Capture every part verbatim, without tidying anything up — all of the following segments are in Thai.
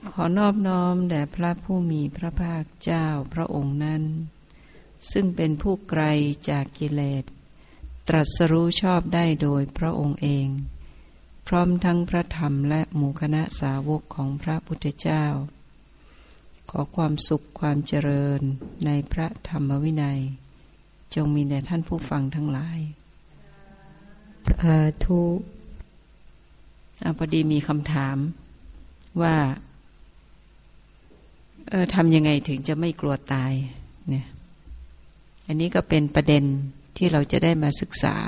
ขอนอบน้อมแด่พระผู้มีพระภาคเจ้าพระองค์นั้นซึ่งเป็นผู้ไกลจากกิเลสตรัสรู้ชอบได้โดยพระองค์เองพร้อมทั้งพระธรรมและหมู่คณะสาวกของพระพุทธเจ้าขอความสุขความเจริญในพระธรรมวินัยจงมีแด่ท่านผู้ฟังทั้งหลายสาธุพอดีมีคำถามว่าเออทำยังไงถึงจะไม่กลัวตายเนี่ยอันนี้ก็เป็นประเด็นที่เราจะได้มาศึกษา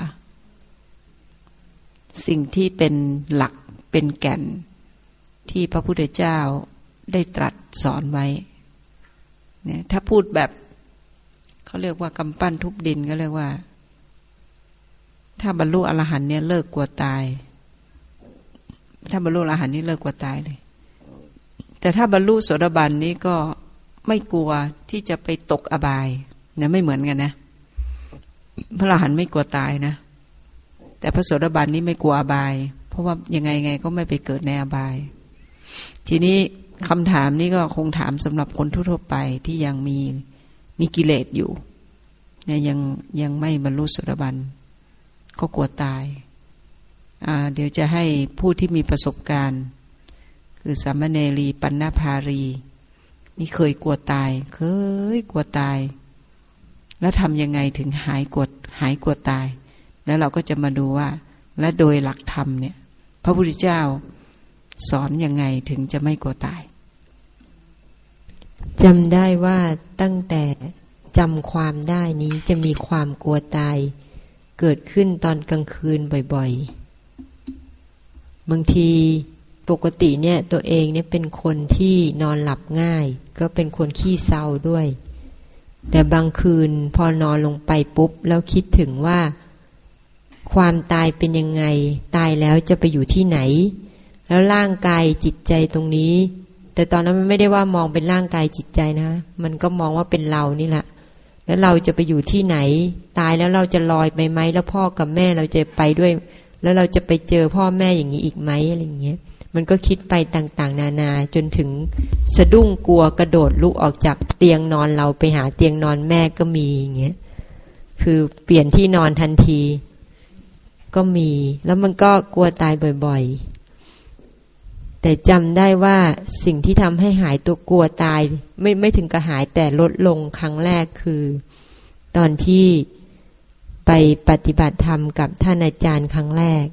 สิ่งที่เป็นหลักเป็นแก่นที่พระพุทธเจ้าได้ตรัสสอนไว้เนี่ยถ้าพูดแบบเขาเรียกว่ากำปั้นทุบดินก็เรียกว่าถ้าบรรลุอรหันต์เนี่ยเลิกกลัวตายถ้าบรรลุอรหันต์นี่เลิกกลัวตายเลยแต่ถ้าบรรลุโสดาบันนี้ก็ไม่กลัวที่จะไปตกอบายเนี่ยไม่เหมือนกันนะพระอรหันต์ไม่กลัวตายนะแต่พระโสดาบันนี่ไม่กลัวอบายเพราะว่ายังไงไงก็ไม่ไปเกิดในอบายทีนี้คำถามนี้ก็คงถามสำหรับคนทั่วๆไปที่ยังมีมีกิเลสอยู่เนี่ยยังยังไม่บรรลุโสดาบันก็กลัวตายอ่าเดี๋ยวจะให้ผู้ที่มีประสบการณ์คือสามเณรีปัณณภารีนี่เคยกลัวตายเคยกลัวตายแล้วทำยังไงถึงหายกลัวหายกลัวตายแล้วเราก็จะมาดูว่าและโดยหลักธรรมเนี่ยพระพุทธเจ้าสอนยังไงถึงจะไม่กลัวตายจำได้ว่าตั้งแต่จำความได้นี้จะมีความกลัวตายเกิดขึ้นตอนกลางคืนบ่อยๆบางทีปกติเนี่ยตัวเองเนี่ยเป็นคนที่นอนหลับง่ายก็เป็นคนขี้เศร้าด้วยแต่บางคืนพอนอนลงไปปุ๊บแล้วคิดถึงว่าความตายเป็นยังไงตายแล้วจะไปอยู่ที่ไหนแล้วร่างกายจิตใจตรงนี้แต่ตอนนั้นมันไม่ได้ว่ามองเป็นร่างกายจิตใจนะมันก็มองว่าเป็นเรานี่แหละแล้วเราจะไปอยู่ที่ไหนตายแล้วเราจะลอยไปไหมแล้วพ่อกับแม่เราจะไปด้วยแล้วเราจะไปเจอพ่อแม่อย่างนี้อีกไหมอะไรอย่างเงี้ยมันก็คิดไปต่างๆนานาจนถึงสะดุ้งกลัวกระโดดลุกออกจากเตียงนอนเราไปหาเตียงนอนแม่ก็มีอย่างเงี้ยคือเปลี่ยนที่นอนทันทีก็มีแล้วมันก็กลัวตายบ่อยๆแต่จำได้ว่าสิ่งที่ทำให้หายตัวกลัวตายไม่ไม่ถึงกับหายแต่ลดลงครั้งแรกคือตอนที่ไปปฏิบัติธรรมกับท่านอาจารย์ครั้งแรก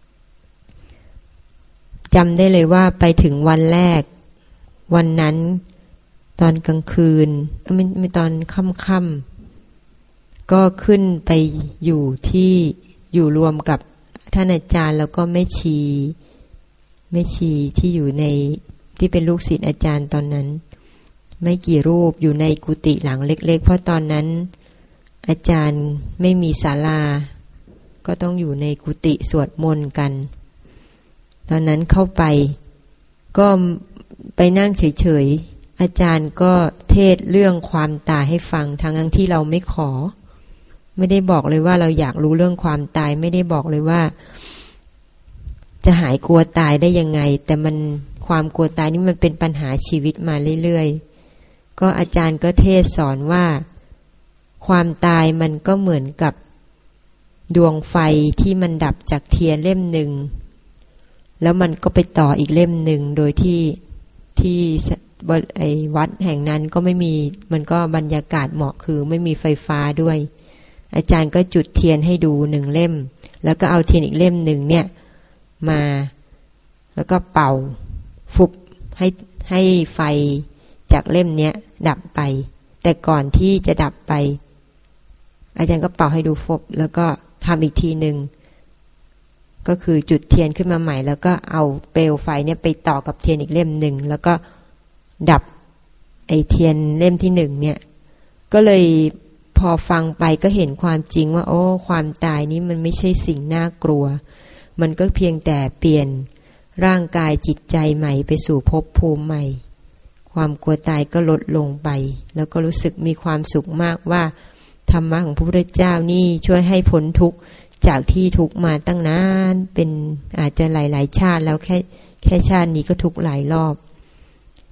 จำได้เลยว่าไปถึงวันแรกวันนั้นตอนกลางคืนไม่ไม่ตอนค่ำๆก็ขึ้นไปอยู่ที่อยู่รวมกับท่านอาจารย์แล้วก็แม่ชีแม่ชีที่อยู่ในที่เป็นลูกศิษย์อาจารย์ตอนนั้นไม่กี่รูปอยู่ในกุฏิหลังเล็กๆเพราะตอนนั้นอาจารย์ไม่มีศาลาก็ต้องอยู่ในกุฏิสวดมนต์กันตอนนั้นเข้าไปก็ไปนั่งเฉยๆอาจารย์ก็เทศเรื่องความตายให้ฟังทั้งที่เราไม่ขอไม่ได้บอกเลยว่าเราอยากรู้เรื่องความตายไม่ได้บอกเลยว่าจะหายกลัวตายได้ยังไงแต่มันความกลัวตายนี่มันเป็นปัญหาชีวิตมาเรื่อยๆก็อาจารย์ก็เทศสอนว่าความตายมันก็เหมือนกับดวงไฟที่มันดับจากเทียนเล่มหนึ่งแล้วมันก็ไปต่ออีกเล่มหนึ่งโดยที่ที่ไอ้วัดแห่งนั้นก็ไม่มีมันก็บรรยากาศเหมาะคือไม่มีไฟฟ้าด้วยอาจารย์ก็จุดเทียนให้ดูหนึ่งเล่มแล้วก็เอาเทียนอีกเล่มหนึ่งเนี่ยมาแล้วก็เป่าฟุบให้ให้ไฟจากเล่มเนี้ยดับไปแต่ก่อนที่จะดับไปอาจารย์ก็เป่าให้ดูฟุบแล้วก็ทำอีกทีหนึ่งก็คือจุดเทียนขึ้นมาใหม่แล้วก็เอาเปลวไฟเนี่ยไปต่อกับเทียนอีกเล่มหนึ่งแล้วก็ดับไอเทียนเล่มที่หนึ่งเนี่ยก็เลยพอฟังไปก็เห็นความจริงว่าโอ้ความตายนี้มันไม่ใช่สิ่งน่ากลัวมันก็เพียงแต่เปลี่ยนร่างกายจิตใจใหม่ไปสู่ภพภูมิใหม่ความกลัวตายก็ลดลงไปแล้วก็รู้สึกมีความสุขมากว่าธรรมะของพระพุทธเจ้านี่ช่วยให้พ้นทุกข์จากที่ทุกข์มาตั้งนานเป็นอาจจะหลายๆชาติแล้วแค่แค่ชาตินี้ก็ทุกข์หลายรอบ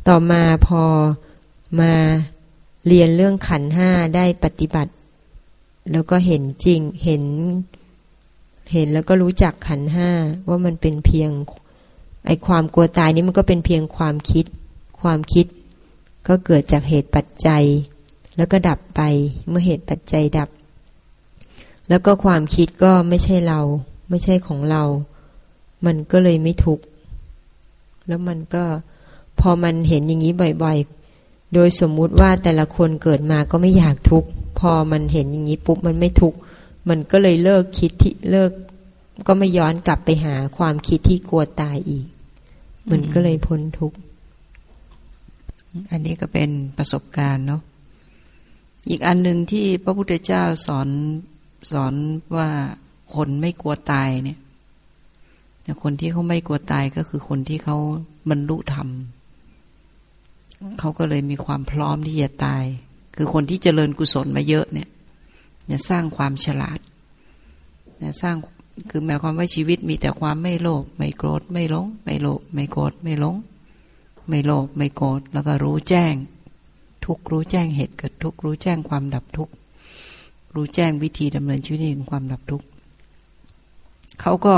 ต่อมาพอมาเรียนเรื่องขันธ์ห้าได้ปฏิบัติแล้วก็เห็นจริงเห็นเห็นแล้วก็รู้จักขันธ์ห้าว่ามันเป็นเพียงไอความกลัวตายนี้มันก็เป็นเพียงความคิดความคิดก็เกิดจากเหตุปัจจัยแล้วก็ดับไปเมื่อเหตุปัจจัยดับแล้วก็ความคิดก็ไม่ใช่เราไม่ใช่ของเรามันก็เลยไม่ทุกข์แล้วมันก็พอมันเห็นอย่างนี้บ่อยๆโดยสมมุติว่าแต่ละคนเกิดมาก็ไม่อยากทุกข์พอมันเห็นอย่างนี้ปุ๊บมันไม่ทุกข์มันก็เลยเลิกคิดที่เลิกก็ไม่ย้อนกลับไปหาความคิดที่กลัวตายอีกมันก็เลยพ้นทุกข์อันนี้ก็เป็นประสบการณ์เนาะอีกอันหนึ่งที่พระพุทธเจ้าสอนสอนว่าคนไม่กลัวตายเนี่ยแต่คนที่เขาไม่กลัวตายก็คือคนที่เขาบรรลุธรรมเขาก็เลยมีความพร้อมที่จะตายคือคนที่เจริญกุศลมาเยอะเนี่ยเนี่ยสร้างความฉลาดเนี่ยสร้างคือหมายความว่าชีวิตมีแต่ความไม่โลภไม่โกรธไม่หลงไม่โลภไม่โกรธไม่หลงไม่โลภไม่โกรธแล้วก็รู้แจ้งทุกรู้แจ้งเหตุเกิดทุกรู้แจ้งความดับทุกรู้แจ้งวิธีดำเนินชีวิตในความดับทุกเขาก็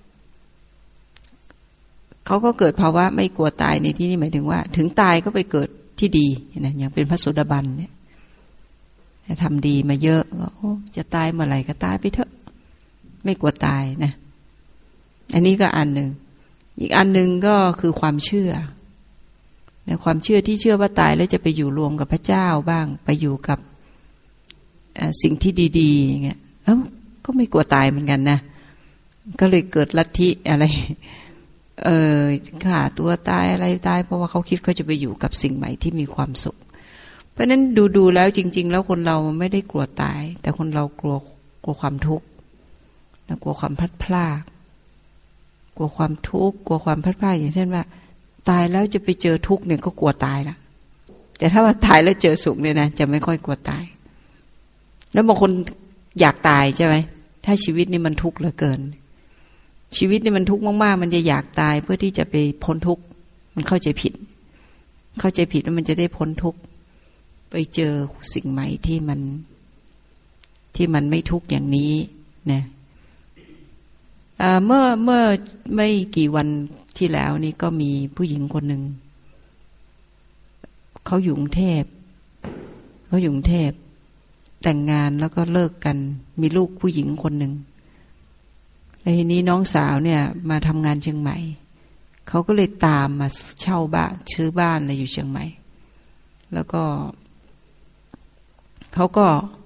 เขาก็เกิดภาวะไม่กลัวตายในที่นี้หมายถึงว่าถึงตายก็ไปเกิดที่ดีนะอย่างเป็นพระโสดาบันเนี่ยทำดีมาเยอะก็โอ้จะตายเมื่อไหร่ก็ตายไปเถอะไม่กลัวตายนะอันนี้ก็อันหนึ่งอีกอันหนึ่งก็คือความเชื่อในความเชื่อที่เชื่อว่าตายแล้วจะไปอยู่รวมกับพระเจ้าบ้างไปอยู่กับสิ่งที่ดีๆอย่างเงี้ยเอ้าก็ไม่กลัวตายเหมือนกันนะก็เลยเกิดลัทธิอะไรเออฆ่าตัวตายอะไรตายเพราะว่าเขาคิดเขาจะไปอยู่กับสิ่งใหม่ที่มีความสุขเพราะนั้นดูๆแล้วจริงๆแล้วคนเราไม่ได้กลัวตายแต่คนเรากลัวกลัวความทุกข์กลัวความพลัดพรากกลัวความทุกข์กลัวความพลัดพรากอย่างเช่นว่าตายแล้วจะไปเจอทุกข์เนี่ยก็กลัวตายละแต่ถ้าว่าตายแล้วเจอสุขเนี่ยนะจะไม่ค่อยกลัวตายแล้วบางคนอยากตายใช่ไหมถ้าชีวิตนี่มันทุกข์เหลือเกินชีวิตนี่มันทุกข์มากๆมันจะอยากตายเพื่อที่จะไปพ้นทุกข์มันเข้าใจผิดเข้าใจผิดว่ามันจะได้พ้นทุกข์ไปเจอสิ่งใหม่ที่มันที่มันไม่ทุกข์อย่างนี้นะเมื่อเมื่อไม่กี่วันที่แล้วนี่ก็มีผู้หญิงคนหนึ่งเขาอยู่กรุงเทพเขาอยู่กรุงเทพแต่งงานแล้วก็เลิกกันมีลูกผู้หญิงคนหนึ่งแล้วทีนี้น้องสาวเนี่ยมาทำงานเชียงใหม่เขาก็เลยตามมาเช่าบ้านซื้อบ้านอะไรอยู่เชียงใหม่แล้วก็เขาก็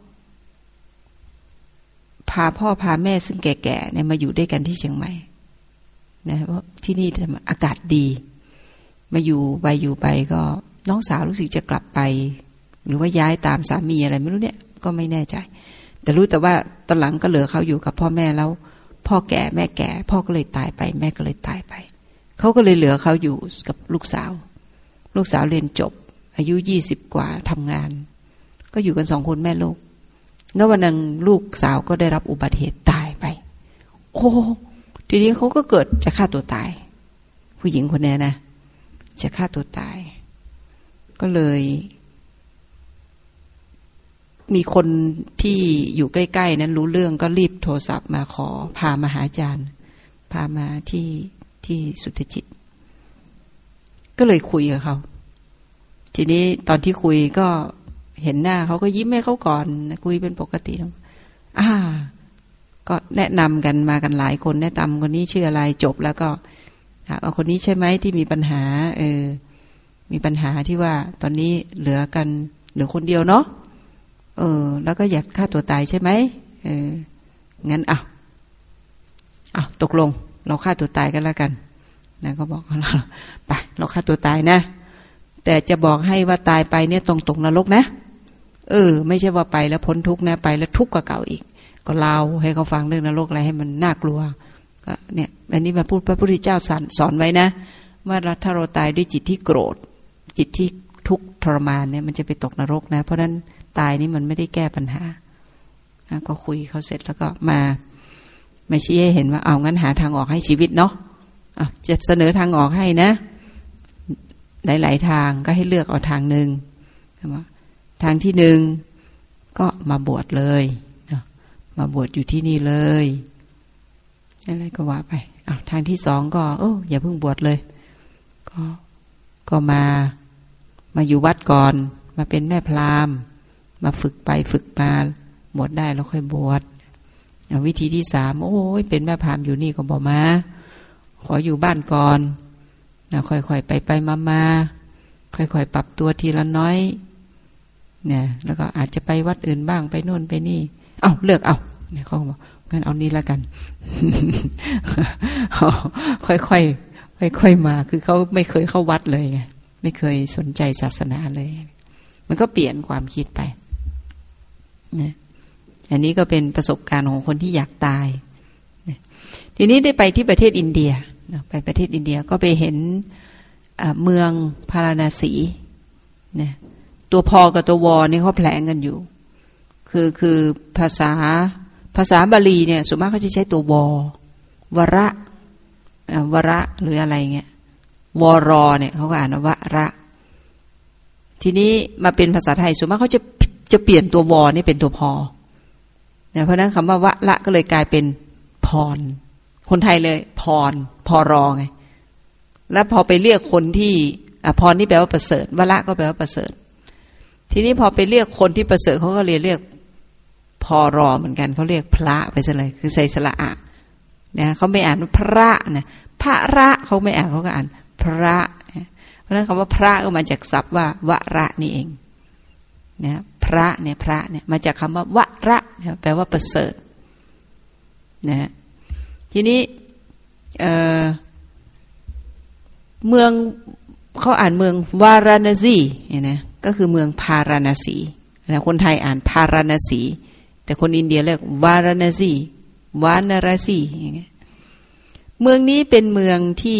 พาพ่อพาแม่ซึ่งแก่ๆเนี่ยมาอยู่ด้วยกันที่เชียงใหม่นะเพราะที่นี่อากาศดีมาอยู่ไปอยู่ไปก็น้องสาวรู้สึกจะกลับไปหรือว่าย้ายตามสามีอะไรไม่รู้เนี่ยก็ไม่แน่ใจแต่รู้แต่ว่าตอนหลังก็เหลือเขาอยู่กับพ่อแม่แล้วพ่อแก่แม่แก่พ่อก็เลยตายไปแม่ก็เลยตายไปเขาก็เลยเหลือเขาอยู่กับลูกสาวลูกสาวเรียนจบอายุยี่สิบกว่าทำงานก็อยู่กันสองคนแม่ลูกแล้ววันหนึ่งลูกสาวก็ได้รับอุบัติเหตุตายไปโอ้ทีนี้เขาก็เกิดจะฆ่าตัวตายผู้หญิงคนนี้นะจะฆ่าตัวตายก็เลยมีคนที่อยู่ใกล้ๆนั้นรู้เรื่องก็รีบโทรศัพท์มาขอพามาหาอาจารย์พามาที่ที่สุทธจิตก็เลยคุยกับเขาทีนี้ตอนที่คุยก็เห็นหน้าเขาก็ยิ้มให้เขาก่อนคุยเป็นปกติอ่าก็แนะนำกันมากันหลายคนแนะนำคนนี้ชื่ออะไรจบแล้วก็เอาคนนี้ใช่ไหมที่มีปัญหาเออมีปัญหาที่ว่าตอนนี้เหลือกันเหลือคนเดียวเนาะเออแล้วก็อยากฆ่าตัวตายใช่ไหมเอองั้นอ่ะอ่ะตกลงเราฆ่าตัวตายกันแล้วกันนะก็บอกเราไปเราฆ่าตัวตายนะแต่จะบอกให้ว่าตายไปเนี่ยตรงตกนรกนะเออไม่ใช่ว่าไปแล้วพ้นทุกข์นะไปแล้วทุกข์กว่าเก่าอีกก็เล่าให้เขาฟังเรื่องนรกอะไรให้มันน่ากลัวก็เนี่ยอันนี้มาพูดพระพุทธเจ้าสอนไว้นะว่าถ้าเราตายด้วยจิตที่โกรธจิตที่ทุกข์ทรมานเนี่ยมันจะไปตกนรกนะเพราะฉะนั้นตายนี่มันไม่ได้แก้ปัญหาก็คุยเขาเสร็จแล้วก็มามาชี้ให้เห็นว่าเอางั้นหาทางออกให้ชีวิตเนาะจะเสนอทางออกให้นะหลายๆทางก็ให้เลือกเอาทางหนึ่งทางที่หนึ่งก็มาบวชเลยมาบวชอยู่ที่นี่เลยอะไรก็ว่าไปอ้าวทางที่สองก็โอ้อย่าเพิ่งบวชเลยก็ก็มามาอยู่วัดก่อนมาเป็นแม่พราหมณ์มาฝึกไปฝึกมาบวชได้แล้วค่อยบวชวิธีที่สามโอ้ยเป็นแม่พราหมณ์อยู่นี่ก็บอกมาขออยู่บ้านก่อนนะค่อยๆไปไปมามาค่อยๆปรับตัวทีละน้อยเนี่ยแล้วก็อาจจะไปวัดอื่นบ้างไปโน่นไปนี่เอ้าเลือกเอาเนี่ยเขาบอกงั้นเอานี้แล้วกัน ค่อยๆค่อยๆมาคือเขาไม่เคยเข้าวัดเลยไงไม่เคยสนใจศาสนาเลยมันก็เปลี่ยนความคิดไปเนี่ยอันนี้ก็เป็นประสบการณ์ของคนที่อยากตายเนี่ยทีนี้ได้ไปที่ประเทศอินเดียไปประเทศอินเดียก็ไปเห็นเมืองพาราณสีเนี่ยตัวพอกับตัววอนี่เขาแผลงกันอยู่คือคือภาษาภาษาบาลีเนี่ยส่วนมากเขาจะใช้ตัววอวระวระหรืออะไรเงี้ยวรอเนี่ยเขาก็อ่านว่าวระทีนี้มาเป็นภาษาไทยส่วนมากเขาจะจะเปลี่ยนตัววอนี่เป็นตัวพอเนี่ยเพราะนั้นคำว่าวะละก็เลยกลายเป็นพรคนไทยเลยพรพอรอไงแล้วพอไปเรียกคนที่อ่ะพรนี่แปลว่าประเสริฐวะละก็แปลว่าประเสริฐทีนี้พอไปเรียกคนที่ประเสริฐเขาก็เรียกเรียกพอรอเหมือนกันเขาเรียกพระไปซะเลยคือใส่สระอะนะเขาไม่อ่านพระนะพระระเขาไม่อ่านเขาก็อ่านพระเพราะฉะนั้นคำว่าพระก็มาจากศัพท์ว่าวระนี่เองนะพระเนี่ยพระเนี่ยมาจากคำว่าวระแปลว่าประเสริฐนะทีนี้เอ่อเมืองเขาอ่านเมืองวาราณสีเนี่ยนะก็คือเมืองพาราณสีนะคนไทยอ่านพาราณสีแต่คนอินเดียเรียกวาราณสีวานาราสีอย่างเงี้ยเมืองนี้เป็นเมืองที่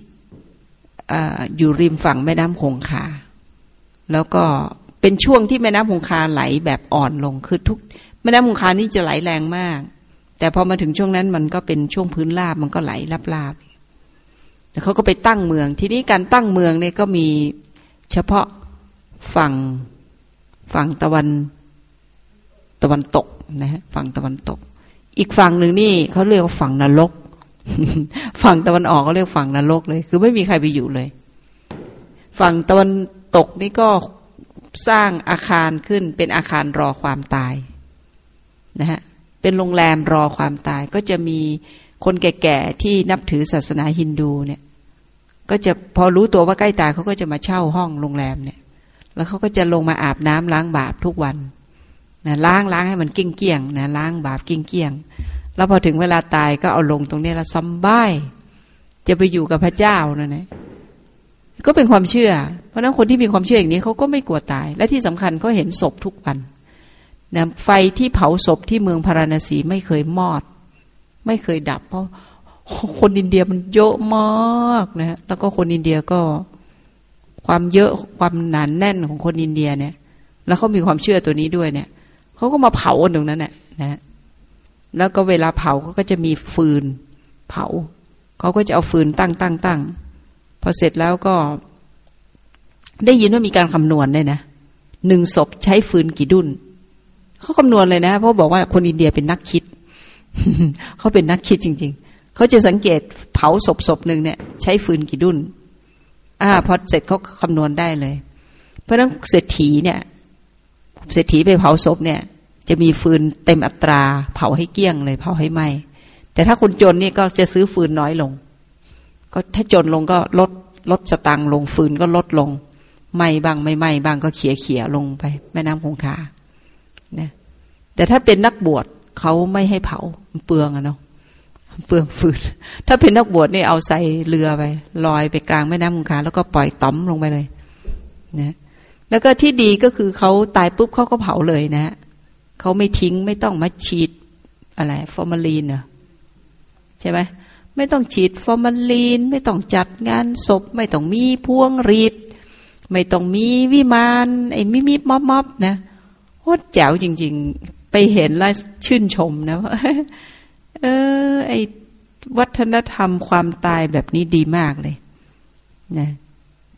อยู่ริมฝั่งแม่น้ำคงคาแล้วก็เป็นช่วงที่แม่น้ำคงคาไหลแบบอ่อนลงคือทุกแม่น้ำคงคานี่จะไหลแรงมากแต่พอมาถึงช่วงนั้นมันก็เป็นช่วงพื้นราบมันก็ไหลลาบๆแต่เขาก็ไปตั้งเมืองทีนี้การตั้งเมืองเนี่ยก็มีเฉพาะฝั่งฝั่งตะวันตะวันตกนะฮะฝั่งตะวันตกอีกฝั่งหนึ่งนี่เขาเรียกว่าฝั่งนรก ฝั่งตะวันออกก็เรียกฝั่งนรกเลยคือไม่มีใครไปอยู่เลยฝั่งตะวันตกนี่ก็สร้างอาคารขึ้นเป็นอาคารรอความตายนะฮะเป็นโรงแรมรอความตายก็จะมีคนแก่ๆที่นับถือศาสนาฮินดูเนี่ยก็จะพอรู้ตัวว่าใกล้ตายเขาก็จะมาเช่าห้องโรงแรมเนี่ยแล้วเขาก็จะลงมาอาบน้ำล้างบาปทุกวันนะล้างล้างให้มันเกี้ยงเกี้ยงนะล้างบาปเกี้ยงเกี้ยงแล้วพอถึงเวลาตายก็เอาลงตรงนี้แล้วซัมบ้ายจะไปอยู่กับพระเจ้านั่นแหละก็เป็นความเชื่อเพราะฉะนั้นคนที่มีความเชื่ออย่างนี้เขาก็ไม่กลัวตายและที่สำคัญเขาเห็นศพทุกวันนะไฟที่เผาศพที่เมืองพาราณสีไม่เคยมอดไม่เคยดับเพราะคนอินเดียมันเยอะมากนะแล้วก็คนอินเดียก็ความเยอะความหนานแน่นของคนอินเดียเนี่ยแล้วเขามีความเชื่อตัวนี้ด้วยเนี่ยเขาก็มาเผาตรงนั้นแหละนะแล้วก็เวลาเผาก็จะมีฟืนเผาเขาก็จะเอาฟืนตั้งตั้งตั้งพอเสร็จแล้วก็ได้ยินว่ามีการคำนวณด้วยนะหนึ่งศพใช้ฟืนกี่ดุ้นเขาคำนวณเลยนะเพราะบอกว่าคนอินเดียเป็นนักคิด เขาเป็นนักคิดจริงๆเขาจะสังเกตเผาศพศพหนึ่งเนี่ยใช้ฟืนกี่ดุ้นอ่าพอเสร็จเขาคำนวณได้เลยเพราะฉะนั้นเศรษฐีเนี่ยเศรษฐีไปเผาศพเนี่ยจะมีฟืนเต็มอัตราเผาให้เกลี้ยงเลยเผาให้ไหม้แต่ถ้าคนจนนี่ก็จะซื้อฟืนน้อยลงก็ถ้าจนลงก็ลดลดสตังค์ลงฟืนก็ลดลงไหม้บ้างไม่ไหม้บ้างก็เขี่ยเขี่ยลงไปแม่น้ำคงคานะแต่ถ้าเป็นนักบวชเขาไม่ให้เผาเปลืองอะเนาะเปลืองฟืนถ้าเป็นนักบวชนี่เอาใส่เรือไปลอยไปกลางแม่น้ำคงคาแล้วก็ปล่อยต่อมลงไปเลยนะแล้วก็ที่ดีก็คือเขาตายปุ๊บเขาก็เผาเลยนะเขาไม่ทิ้งไม่ต้องมาฉีดอะไรฟอร์มาลีนเหรอใช่ไหมไม่ต้องฉีดฟอร์มาลีนไม่ต้องจัดงานศพไม่ต้องมีพวงหรีดไม่ต้องมีวิมานไอ้มิมิบม็อบม็อบนะโคตรแจ๋วจริงๆไปเห็นแล้วชื่นชมนะว่าเออไอ้วัฒนธรรมความตายแบบนี้ดีมากเลยนะแต่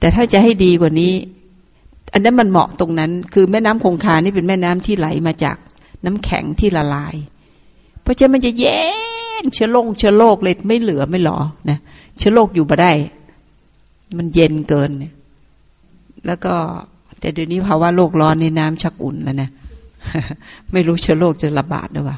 แต่ถ้าจะให้ดีกว่านี้อันนั้นมันเหมาะตรงนั้นคือแม่น้ำคงคานี่เป็นแม่น้ำที่ไหลมาจากน้ำแข็งที่ละลายเพราะฉะนั้นมันจะเย็นเชื้อโรคเชื้อโรคเลยไม่เหลือไม่หลอนะเชื้อโรคอยู่บ่ได้มันเย็นเกินเนี่ยแล้วก็แต่เดี๋ยวนี้ภาวะโลกร้อนในน้ำชักอุ่นแล้วนะ ไม่รู้เชื้อโรคจะระบาดหรือเปล่า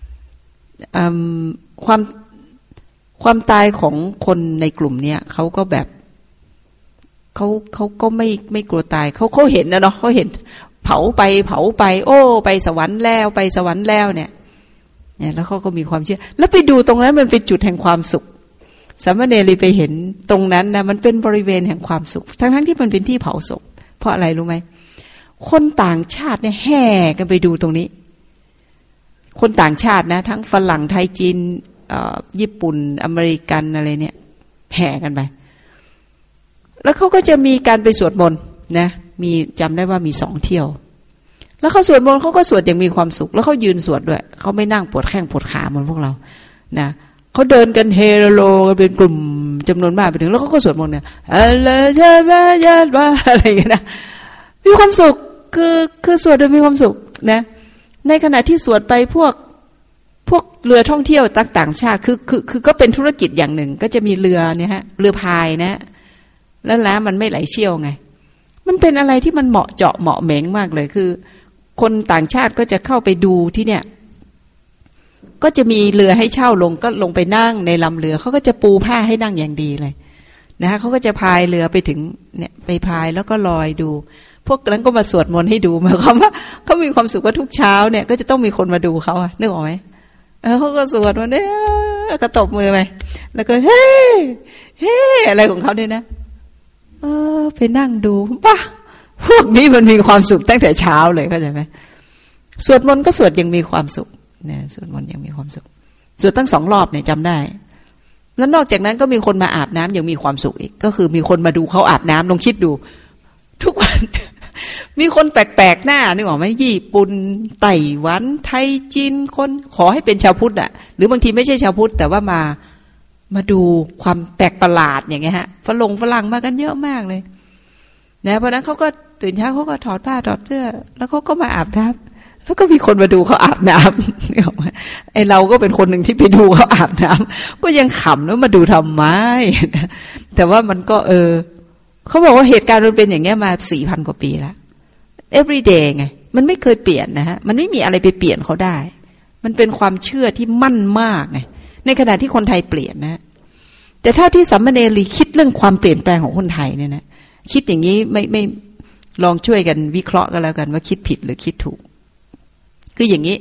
ความความตายของคนในกลุ่มเนี้ยเขาก็แบบเขาเขาก็ไม่ไม่กลัวตายเขาเขาเห็นนะเนาะเขาเห็นเผาไปเผาไปโอ้ไปสวรรค์แล้วไปสวรรค์แล้วเนี่ยเนี่ยแล้วเขาก็มีความเชื่อแล้วไปดูตรงนั้นมันเป็นจุดแห่งความสุขสามเณรีไปเห็นตรงนั้นนะมันเป็นบริเวณแห่งความสุขทั้งทั้งที่มันเป็นที่เผาศพเพราะอะไรรู้ไหมคนต่างชาติเนี่ยแห่กันไปดูตรงนี้คนต่างชาตินะทั้งฝรั่งไทยจีนญี่ปุ่นอเมริกันอะไรเนี่ยแห่กันไปแล้วเขาก็จะมีการไปสวดมนต์นะมีจำได้ว่ามีสองเที่ยวแล้วเขาสวดมนต์เขาก็สวดอย่างมีความสุขแล้วเขายืนสวดด้วยเขาไม่นั่งปวดแข้งปวดขาเหมือนพวกเรานะเขาเดินกันเฮโลกันเป็นกลุ่มจำนวนมากไปถึงแล้วเขาก็สวดมนต์เนี่ยอะไรใช่ไหมญาติว่าอะไรกันนะมีความสุขคือคือสวดโดยมีความสุขนะในขณะที่สวดไปพวกพวกเรือท่องเที่ยวต่างชาติคือคือคือก็เป็นธุรกิจอย่างหนึ่งก็จะมีเรือเนี่ยฮะเรือพายนะแล้วน้ำมันไม่ไหลเชี่ยวไงมันเป็นอะไรที่มันเหมาะเจาะเหมาะเหม็งมากเลยคือคนต่างชาติก็จะเข้าไปดูที่เนี่ยก็จะมีเรือให้เช่าลงก็ลงไปนั่งในลำเรือเขาก็จะปูผ้าให้นั่งอย่างดีเลยนะฮะเขาก็จะพายเรือไปถึงเนี่ยไปพายแล้วก็ลอยดูพวกนั้นก็มาสวดมนต์ให้ดูหมายความว่าเขามีความสุขว่าทุกเช้าเนี่ยก็จะต้องมีคนมาดูเขาอะนึกออกไหมเออเขาก็สวดมนต์เนี่ยแล้วก็ตบมือไปแล้วก็เฮ้เฮ้อะไรของเขาเนี่ยนะเออไปนั่งดูป่ะพวกนี้มันมีความสุขตั้งแต่เช้าเลยเข้าใจไหมสวดมนต์ก็สวดยังมีความสุขเนี่ยสวดมนต์ยังมีความสุขสวดตั้งสองรอบเนี่ยจำได้แล้วนอกจากนั้นก็มีคนมาอาบน้ำยังมีความสุขอีกก็คือมีคนมาดูเขาอาบน้ำลองคิดดูทุกวัน มีคนแปลกๆหน้านึกออกไหมญี่ปุ่นไต้หวันไทยจีนคนขอให้เป็นชาวพุทธอะหรือบางทีไม่ใช่ชาวพุทธแต่ว่ามามาดูความแปลกประหลาดอย่างเงี้ยฮะฝรั่งฝรั่งมากันเยอะมากเลยนะเพราะนั้นเขาก็ตื่นเช้าเขาก็ถอดผ้าถอดเสื้อแล้วเขาก็มาอาบน้ำแล้วก็มีคนมาดูเขาอาบน้ำไอเราก็เป็นคนหนึ่งที่ไปดูเขาอาบน้ำก็ยังขำแล้วมาดูทำไมแต่ว่ามันก็เออเขาบอกว่าเหตุการณ์มันเป็นอย่างเงี้ยมาสี่พันกว่าปีแล้ว every day ไงมันไม่เคยเปลี่ยนนะฮะมันไม่มีอะไรไปเปลี่ยนเขาได้มันเป็นความเชื่อที่มั่นมากไงในขณะที่คนไทยเปลี่ยนนะแต่ถ้าที่สัมมเนรีคิดเรื่องความเปลี่ยนแปลงของคนไทยเนี่ยนะคิดอย่างนี้ไม่ไม่ลองช่วยกันวิเคราะห์กันแล้วกันว่าคิดผิดหรือคิดถูกคืออย่างนี้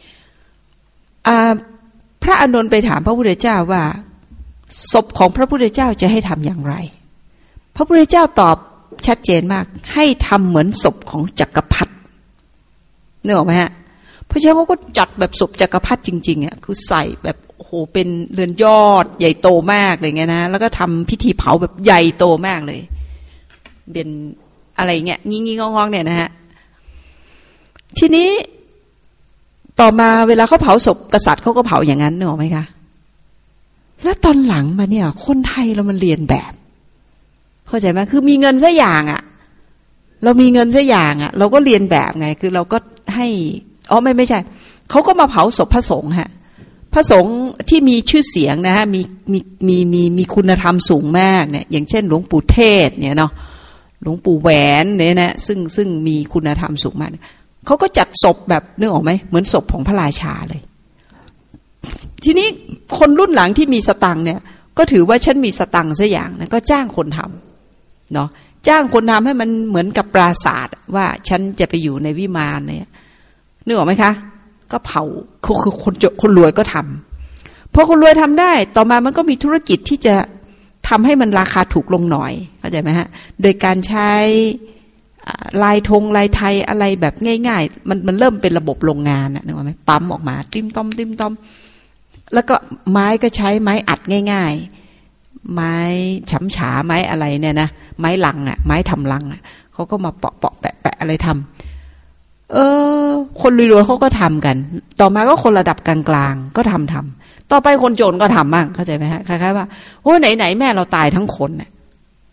พระอานนท์ไปถามพระพุทธเจ้าว่าศพของพระพุทธเจ้าจะให้ทำอย่างไรพระพุทธเจ้าตอบชัดเจนมากให้ทำเหมือนศพของจักรพรรดินึกออกไหมฮะเพราะฉะนั้นเขาก็จัดแบบศพจักรพรรดิจริงๆอ่ะคือใส่แบบโอ้โหเป็นเรือนยอดใหญ่โตมากเลยไงนะแล้วก็ทำพิธีเผาแบบใหญ่โตมากเลยเป็นอะไรเงี้ยงี้ๆงองๆเนี่ยนะฮะทีนี้ต่อมาเวลาเขาเผาศพกษัตริย์เขาก็เผาอย่างนั้นนึกออกไหมคะแล้วตอนหลังมาเนี่ยคนไทยเรามันเรียนแบบเข้าใจไหมคือมีเงินสักอย่างอ่ะเรามีเงินสักอย่างอ่ะเราก็เรียนแบบไงคือเราก็ให้อ๋อไม่ไม่ใช่เขาก็มาเผาศพพระสงฆ์ฮะพระสงฆ์ที่มีชื่อเสียงนะฮะมีมีมีมีมีคุณธรรมสูงมากเนี่ยอย่างเช่นหลวงปู่เทศเนี่ยเนาะหลวงปู่แหวนเนี่ยนะซึ่งซึ่งมีคุณธรรมสูงมากเขาก็จัดศพแบบนึกออกไหมเหมือนศพของพระราชาเลยทีนี้คนรุ่นหลังที่มีสตังค์เนี่ยก็ถือว่าฉันมีสตังค์สักอย่างนะก็จ้างคนทำเนาะจ้างคนทำให้มันเหมือนกับปราสาทว่าฉันจะไปอยู่ในวิมานเนี่ยนึกออกไหมคะก็เผาคือคนจนคนรวยก็ทำพอคนรวยทำได้ต่อมามันก็มีธุรกิจที่จะทำให้มันราคาถูกลงหน่อยเข้าใจไหมฮะโดยการใช้ลายธงลายไทยอะไรแบบง่ายๆมันมันเริ่มเป็นระบบโรงงานนะนึกออกไหมปั๊มออกมาติ้มต้อมติ้มต้อมแล้วก็ไม้ก็ใช้ไม้อัดง่ายๆไม้ฉำฉาไม้อะไรเนี่ยนะไม้ลังอ่ะไม้ทำลังอ่ะเขาก็มาเปาะเปาะแปะแปะอะไรทำเออคนรวยๆเขาก็ทำกันต่อมาก็คนระดับกลางๆก็ทำทำต่อไปคนจนก็ทำบ้างเข้าใจไหมฮะคล้ายๆว่าโอ้ไหนๆแม่เราตายทั้งคนน่ะ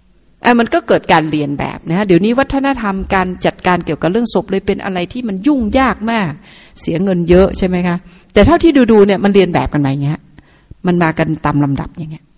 อ่ะมันก็เกิดการเรียนแบบนะเดี๋ยวนี้วัฒนธรรมการจัดการเกี่ยวกับเรื่องศพเลยเป็นอะไรที่มันยุ่งยากมากเสียเงินเยอะใช่ไหมคะแต่เท่าที่ดูๆเนี่ยมันเรียนแบบกันมาอย่างเงี้ยมันมากันตามลำดับอย่างเงี้ย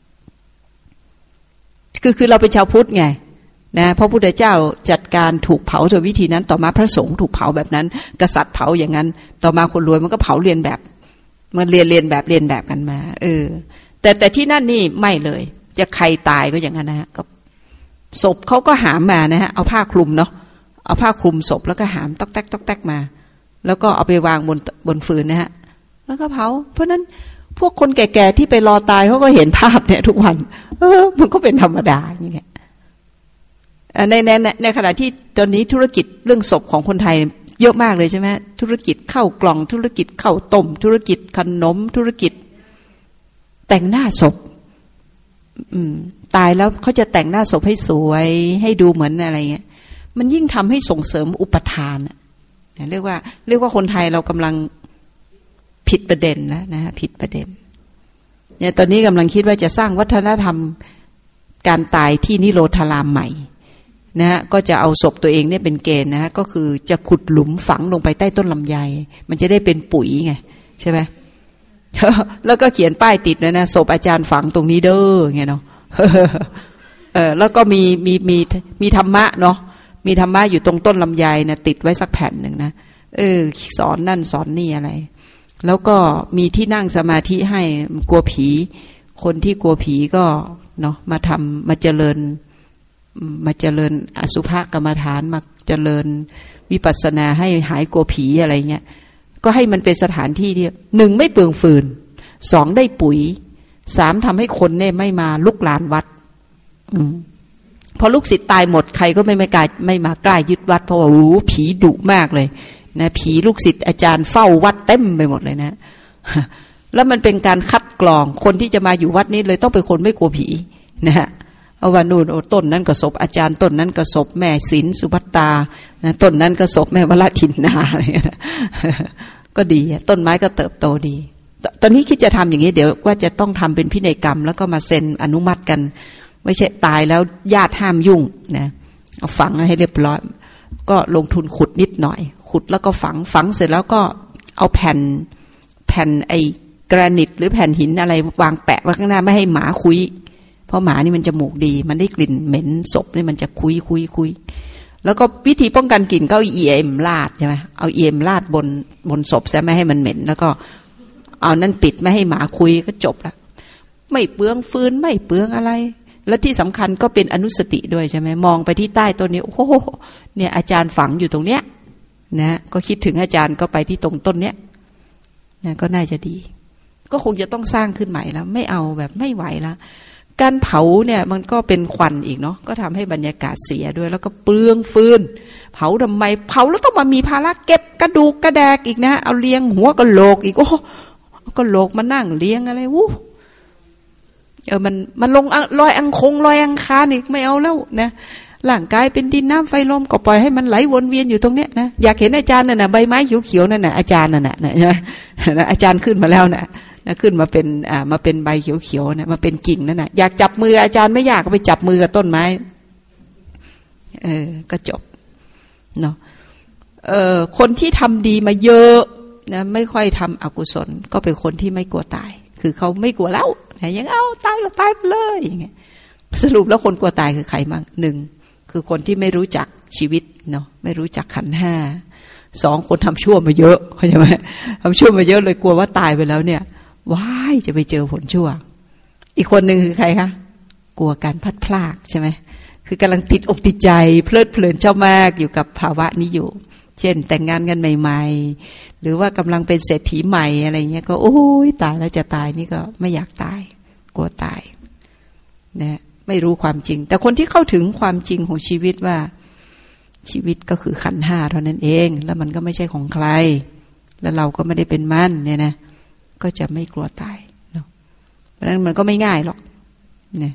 คือคือเราเป็นชาวพุทธไงนะพระพุทธเจ้าจัดการถูกเผาโดยวิธีนั้นต่อมาพระสงฆ์ถูกเผาแบบนั้นกษัตริย์เผาอย่างนั้นต่อมาคนรวยมันก็เผาเรียนแบบมันเรียนเรียนแบบเรียนแบบกันมาเออแต่แต่ที่นั่นนี่ไม่เลยจะใครตายก็อย่างนั้นนะฮะก็ศพเขาก็หามมานะฮะเอาผ้าคลุมเนาะเอาผ้าคลุมศพแล้วก็หามตอกแตกตอกแตกมาแล้วก็เอาไปวางบนบนฟืนนะฮะแล้วก็เผาเพราะนั้นพวกคนแก่ๆที่ไปรอตายเขาก็เห็นภาพเนี่ยทุกวันเออมันก็เป็นธรรมดาอย่างเงี้ยในในในขณะที่ตอนนี้ธุรกิจเรื่องศพของคนไทยเยอะมากเลยใช่ไหมธุรกิจข้าวกล่องธุรกิจข้าวต้มธุรกิจขนมธุรกิจแต่งหน้าศพอืมตายแล้วเขาจะแต่งหน้าศพให้สวยให้ดูเหมือนอะไรเงี้ยมันยิ่งทำให้ส่งเสริมอุปทานนะเรียกว่าเรียกว่าคนไทยเรากำลังผิดประเด็นแล้วนะฮะผิดประเด็นเนี่ยตอนนี้กำลังคิดว่าจะสร้างวัฒนธรรมการตายที่นิโรธารามใหม่นะฮะก็จะเอาศพตัวเองเนี่ยเป็นเกณฑ์นะฮะก็คือจะขุดหลุมฝังลงไปใต้ต้นลำไยมันจะได้เป็นปุ๋ยไงใช่ไหมแล้วก็เขียนป้ายติดนะนะศพอาจารย์ฝังตรงนี้เด้อไงเนาะเออแล้วก็มีมีมีมีธรรมะเนาะมีธรรมะอยู่ตรงต้นลำไยนะติดไว้สักแผ่นหนึ่งนะเออสอนนั่นสอนนี่อะไรแล้วก็มีที่นั่งสมาธิให้กลัวผีคนที่กลัวผีก็เนาะมาทำมาเจริญมาเจริญอสุภกรรมฐานมาเจริญวิปัสสนาให้หายกลัวผีอะไรเงี้ยก็ให้มันเป็นสถานที่ที่หนึ่งไม่เปลืองฟืนสองได้ปุ๋ยสามทำให้คนเนี่ยไม่มาลุกลานวัดอืมพอลูกศิษย์ตายหมดใครก็ไม่ไม่กล้าไม่มากล้ายึดวัดเพราะว่าโอ้ผีดุมากเลยนะผีลูกศิษย์อาจารย์เฝ้าวัดเต็มไปหมดเลยนะแล้วมันเป็นการคัดกรองคนที่จะมาอยู่วัดนี้เลยต้องเป็นคนไม่กลัวผีนะฮะเอาว่านู่นต้นนั้นก็ศพอาจารย์ต้นนั้นก็ศพแม่ศิลสุภัตตานะต้นนั้นก็ศพแม่วราทินนาอะไรเงี้ยก็ดีต้นไม้ก็เติบโตดีตอนนี้คิดจะทำอย่างนี้เดี๋ยวว่าจะต้องทำเป็นพินัยกรรมแล้วก็มาเซ็นอนุมัติกันไม่ใช่ตายแล้วญาติห้ามยุ่งนะเอาฝังให้เรียบร้อยก็ลงทุนขุดนิดหน่อยขุดแล้วก็ฝังฝังเสร็จแล้วก็เอาแผ่นแผ่นไอ้กรานิตหรือแผ่นหินอะไรวางแปะไว้ข้างหน้าไม่ให้หมาคุยเพราะหมานี่มันจมูกดีมันได้กลิ่นเหม็นศพนี่มันจะคุยคุยคุยแล้วก็วิธีป้องกันกลิ่นก็เอา อี เอ็ม ลาดใช่ไหมเอา อี เอ็ม ลาดบนบนศพซะไม่ให้มันเหม็นแล้วก็เอานั่นปิดไม่ให้หมาคุยก็จบละไม่เปลืองฟืนไม่เปลืองอะไรแล้วที่สำคัญก็เป็นอนุสติด้วยใช่ไหมมองไปที่ใต้ต้นนี้โอ้โหเนี่ยอาจารย์ฝังอยู่ตรงเนี้ยนะก็คิดถึงอาจารย์ก็ไปที่ตรงต้นเนี้ยนะก็น่าจะดีก็คงจะต้องสร้างขึ้นใหม่แล้วไม่เอาแบบไม่ไหวแล้วการเผาเนี่ยมันก็เป็นควันอีกเนาะก็ทำให้บรรยากาศเสียด้วยแล้วก็เปลืองฟืนเผาทำไมเผาแล้วต้องมามีภาระเก็บกระดูกกระแดกอีกนะเอาเลี้ยงหัวกระโหลกอีกโอ้กระโหลกมานั่งเลี้ยงอะไรวู้เออมันมันลงลอยอังคงลอยอังคารอีกไม่เอาแล้วนะร่างกายเป็นดินน้ำไฟลมก็ปล่อยให้มันไหลวนเวียนอยู่ตรงเนี้ยนะอยากเห็นอาจารย์น่ะนะใบไม้เขียวๆนั่นน่ะอาจารย์น่ะนะใช่ไหมอาจารย์ขึ้นมาแล้วนะนะขึ้นมาเป็นอ่ามาเป็นใบเขียวๆนะมาเป็นกิ่งนั่นน่ะอยากจับมืออาจารย์ไม่อยากก็ไปจับมือกับต้นไม้เออก็จบเนาะเออคนที่ทำดีมาเยอะนะไม่ค่อยทำอกุศลก็เป็นคนที่ไม่กลัวตายคือเขาไม่กลัวแล้วนะยังเอาตายก็ตายไปเลยอย่างเงี้ยสรุปแล้วคนกลัวตายคือใครมั่งหนึ่งคือคนที่ไม่รู้จักชีวิตเนาะไม่รู้จักขันธ์ห้าสองคนทำชั่วมาเยอะเข้าใจไหมทำชั่วมาเยอะเลยกลัวว่าตายไปแล้วเนี่ยว้ายจะไปเจอผลชั่วอีกคนหนึ่งคือใครคะกลัวการพัดพลากใช่ไหมคือกำลังติดอกติดใจเพลิดเพลินเจ้ามากอยู่กับภาวะนี้อยู่เช่นแต่งงานกันใหม่ๆหรือว่ากำลังเป็นเศรษฐีใหม่อะไรเงี้ยก็โอ้ยตายแล้วจะตายนี่ก็ไม่อยากตายกลัวตายนะไม่รู้ความจริงแต่คนที่เข้าถึงความจริงของชีวิตว่าชีวิตก็คือขันธ์ห้าเท่านั้นเองแล้วมันก็ไม่ใช่ของใครแล้วเราก็ไม่ได้เป็นมันเนี่ยนะก็จะไม่กลัวตายเนาะเพราะฉะนั้นมันก็ไม่ง่ายหรอกเนี่ย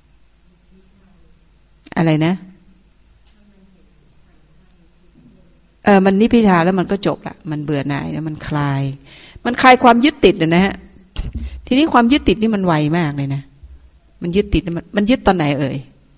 อะไรนะเออมันนิพพิทาแล้วมันก็จบละมันเบื่อหน่ายแล้วมันคลายมันคลายความยึดติดนะฮะทีนี้ความยึดติดนี่มันไวมากเลยนะมันยึดติดมันมันยึดตอนไหนเอ่ย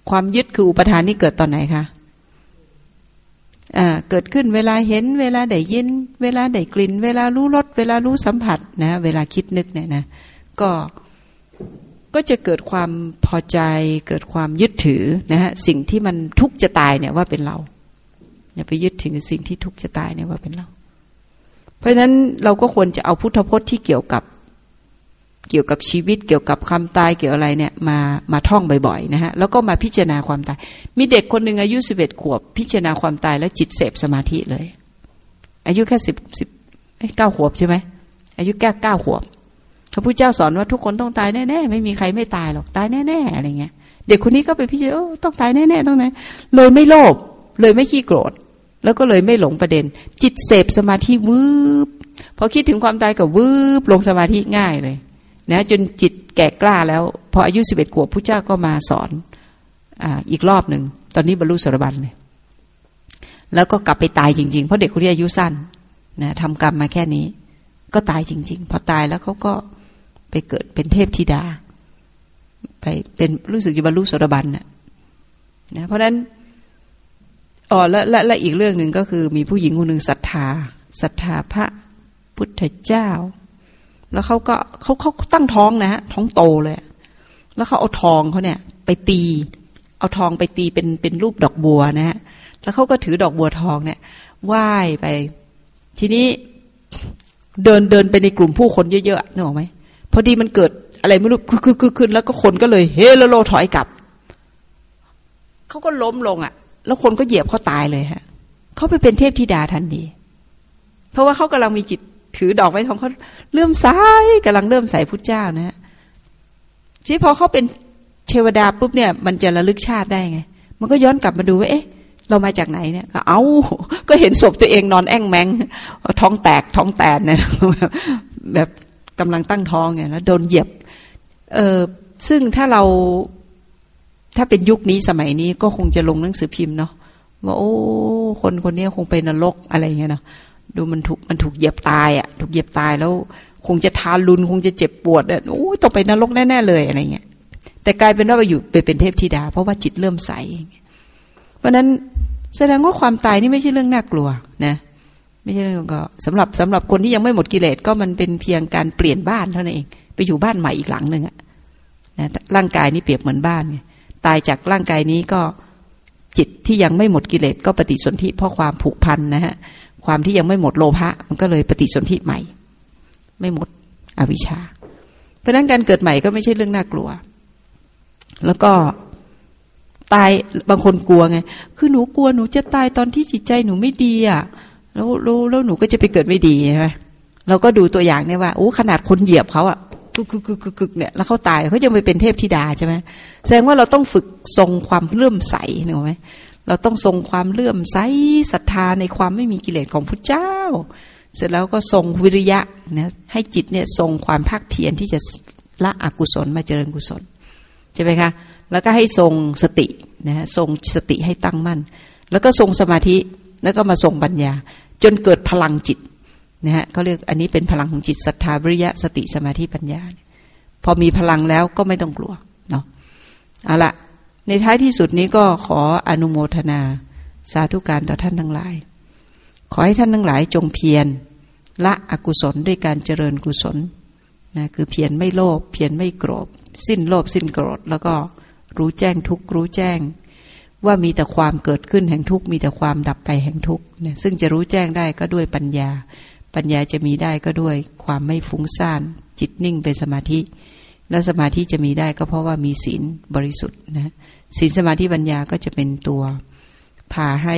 ความยึดคืออุปทานนี่เกิดตอนไหนคะอ่าเกิดขึ้นเวลาเห็นเวลาได้ยินเวลาได้กลิ่นเวลารู้รสเวลารู้สัมผัสนะเวลาคิดนึกเนี่ยนะก็ก็จะเกิดความพอใจเกิดความยึดถือนะฮะสิ่งที่มันทุกข์จะตายเนี่ยว่าเป็นเราอย่าไปยึดถึงสิ่งที่ทุกข์จะตายเนี่ยว่าเป็นเราเพราะฉะนั้นเราก็ควรจะเอาพุทธพจน์ที่เกี่ยวกับเกี่ยวกับชีวิตเกี่ยวกับความตายเกี่ยวอะไรเนี่ยมามาท่องบ่อยๆนะฮะแล้วก็มาพิจารณาความตายมีเด็กคนหนึ่งอายุสิบเอ็ดขวบพิจารณาความตายแล้วจิตเสพสมาธิเลยอายุแค่สิบสิบเก้าขวบใช่ไหมอายุแค่เก้าขวบพระพุทธเจ้าสอนว่าทุกคนต้องตายแน่ๆไม่มีใครไม่ตายหรอกตายแน่ๆอะไรเงี้ยเด็กคนนี้ก็ไปพิจารณาโอ้ต้องตายแน่ๆต้องไหนเลยไม่โลภเลยไม่ขี้โกรธแล้วก็เลยไม่หลงประเด็นจิตเสพสมาธิวืบพอคิดถึงความตายก็วืบลงสมาธิง่ายเลยนะจนจิตแก่กล้าแล้วพออายุสิบเอ็ดขวบพุทธเจ้าก็มาสอนอ่าอีกรอบหนึ่งตอนนี้บรรลุโสดาบันเลยแล้วก็กลับไปตายจริงๆเพราะเด็กคนนี้อายุสั้นนะทำกรรมมาแค่นี้ก็ตายจริงๆพอตายแล้วเขาก็ไปเกิดเป็นเทพธิดาไปเป็นรู้สึกจะบรรลุโสดาบันน่ะนะเพราะฉะนั้นอ๋อและและและอีกเรื่องหนึ่งก็คือมีผู้หญิงคนหนึ่งศรัทธาศรัทธาพระพุทธเจ้าแล้วเขาก็เขาเขาตั้งท้องนะฮะท้องโตเลยแล้วเขาเอาทองเขาเนี่ยไปตีเอาทองไปตีเป็นเป็นรูปดอกบัวนะฮะแล้วเขาก็ถือดอกบัวทองเนี่ยไหว้ไปทีนี้เดินเดินไปในกลุ่มผู้คนเยอะๆนึกออกไหมพอดีมันเกิดอะไรไม่รู้คือคือขึ้นแล้วก็คนก็เลยเฮโลโลถอยกลับเขาก็ล้มลงอ่ะแล้วคนก็เหยียบเขาตายเลยฮะเขาไปเป็นเทพธิดาทันทีเพราะว่าเขากำลังมีจิตถือดอกไม้ทองเขาเลื่อมใสกำลังเลื่อมใสพุทธเจ้านะฮะที่พอเขาเป็นเทวดาปุ๊บเนี่ยมันจะระลึกชาติได้ไงมันก็ย้อนกลับมาดูว่าเอ๊ะเรามาจากไหนเนี่ยก็เอาก็เห็นศพตัวเองนอนแอ่งแมงท้องแตกท้องแตนเนี่ยแบบกำลังตั้งท้องไงแล้วโดนเหยียบเออซึ่งถ้าเราถ้าเป็นยุคนี้สมัยนี้ก็คงจะลงหนังสือพิมพ์เนาะว่าโอ้คนคนนี้คงไปนรกอะไรอย่างเงี้ยเนาะดูมันถูกมันถูกเหยียบตายอ่ะถูกเหยียบตายแล้วคงจะทารุณคงจะเจ็บปวดอ่ะโอ้ต้องไปนรกแน่ๆเลยอะไรเงี้ยแต่กลายเป็นว่าไปอยู่ไปเป็นเทพธิดาเพราะว่าจิตเริ่มใสเพราะนั้นแสดงว่าความตายนี่ไม่ใช่เรื่องน่ากลัวนะไม่ใช่เรื่องก็สำหรับสำหรับคนที่ยังไม่หมดกิเลสก็มันเป็นเพียงการเปลี่ยนบ้านเท่านั้นเองไปอยู่บ้านใหม่อีกหลังนึงอ่ะนะร่างกายนี่เปรียบเหมือนบ้านไงตายจากร่างกายนี้ก็จิตที่ยังไม่หมดกิเลสก็ปฏิสนธิเพราะความผูกพันนะฮะความที่ยังไม่หมดโลภะมันก็เลยปฏิสนธิใหม่ไม่หมดอวิชชาเพราะนั้นการเกิดใหม่ก็ไม่ใช่เรื่องน่ากลัวแล้วก็ตายบางคนกลัวไงคือหนูกลัวหนูจะตายตอนที่จิตใจหนูไม่ดีอ่ะแล้วแล้วแล้วหนูก็จะไปเกิดไม่ดีใช่ไหมเราก็ดูตัวอย่างเนี่ยว่าโอ้ขนาดคนเหยียบเขาอ่ะกึกกึกกึกกึกเนี่ยแล้วเขาตายเขายังไปเป็นเทพธิดาใช่ไหมแสดงว่าเราต้องฝึกทรงความเลื่อมใสนึกไหมเราต้องทรงความเลื่อมใสศรัทธาในความไม่มีกิเลสของพุทธเจ้าเสร็จแล้วก็ทรงวิริยะนะให้จิตเนี่ยทรงความภาคเพียรที่จะละอกุศลมาเจริญกุศลใช่ไหมคะแล้วก็ให้ทรงสตินะทรงสติให้ตั้งมั่นแล้วก็ทรงสมาธิแล้วก็มาทรงปัญญาจนเกิดพลังจิตนะฮะเขาเรียกอันนี้เป็นพลังของจิตศรัทธาวิริยะสติสมาธิปัญญาพอมีพลังแล้วก็ไม่ต้องกลัวเนาะเอาละในท้ายที่สุดนี้ก็ขออนุโมทนาสาธุการต่อท่านทั้งหลายขอให้ท่านทั้งหลายจงเพียรละอกุศลด้วยการเจริญกุศลนะคือเพียรไม่โลภเพียรไม่โกรธสิ้นโลภสิ้นโกรธแล้วก็รู้แจ้งทุกข์รู้แจ้งว่ามีแต่ความเกิดขึ้นแห่งทุกข์มีแต่ความดับไปแห่งทุกข์เนี่ยซึ่งจะรู้แจ้งได้ก็ด้วยปัญญาปัญญาจะมีได้ก็ด้วยความไม่ฟุ้งซ่านจิตนิ่งเป็นสมาธิแล้วสมาธิจะมีได้ก็เพราะว่ามีศีลบริสุทธิ์นะศีลสมาธิปัญญาก็จะเป็นตัวพาให้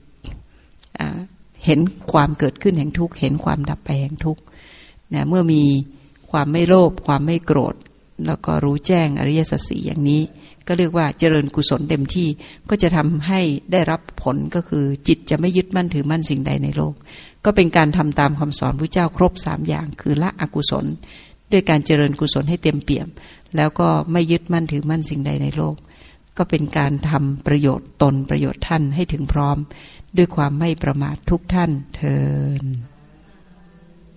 เห็นความเกิดขึ้นแห่งทุกข์เห็นความดับไปแห่งทุกข์นะเมื่อมีความไม่โลภความไม่โกรธแล้วก็รู้แจ้งอริยสัจสี่อย่างนี้ก็เรียกว่าเจริญกุศลเต็มที่ก็จะทำให้ได้รับผลก็คือจิตจะไม่ยึดมั่นถือมั่นสิ่งใดในโลกก็เป็นการทำตามคำสอนพระเจ้าครบสามอย่างคือละอกุศลด้วยการเจริญกุศลให้เต็มเปี่ยมแล้วก็ไม่ยึดมั่นถือมั่นสิ่งใดในโลกก็เป็นการทำประโยชน์ตนประโยชน์ท่านให้ถึงพร้อมด้วยความไม่ประมาททุกท่านเทอญ